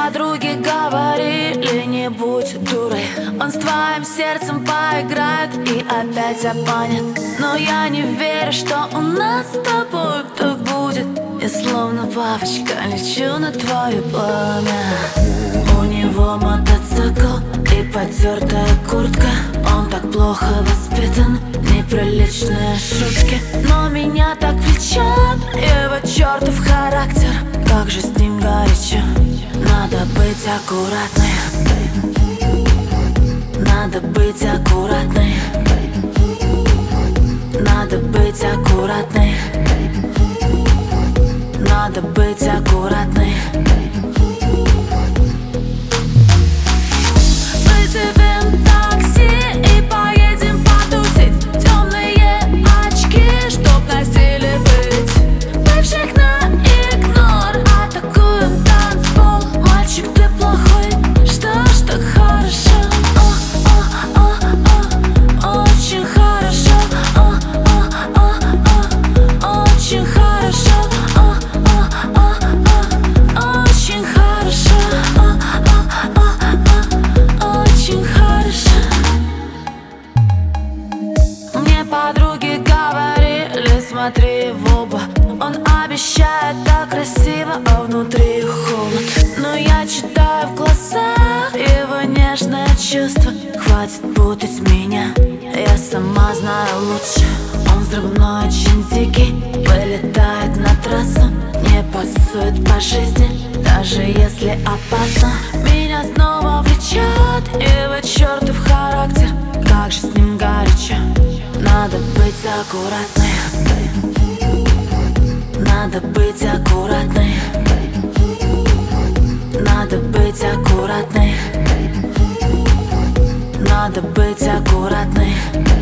подруги говорили: не будь дурой, он с твоим сердцем поиграет и опять обманет. Но я не верю, что у нас с тобой так будет. Я словно бабочка лечу на твое пламя. У него мотоцикл и потертая куртка. Он так плохо воспитан, неприличные шутки. Но меня так влечет его чертов характер. Как же с ним горячо. Надо быть аккуратной. Надо быть аккуратной. Надо быть аккуратной. Надо быть аккуратной. Вызовем такси и поедем потусить. Темные очки, чтоб на стиле быть. Бывших на игнор, атакуем танцпол. Мальчик, ты плохой, что ж так хорошо? Очень хорошо. Очень хорошо. Очень хорошо. Очень хорошо. Мне подруги говорили: смотри в оба. Он обещает так красиво, а внутри холод. Но я читаю в глазах его нежное чувство. Хватит путать меня, я сама знаю лучше. Он взрывной, очень дикий, вылетает на трассу. Не пасует по жизни, даже если опасно. Меня снова влечет его чертов характер. Как же с ним горячо. Надо быть аккуратной. Надо быть аккуратной. Надо быть аккуратной. Надо быть аккуратной.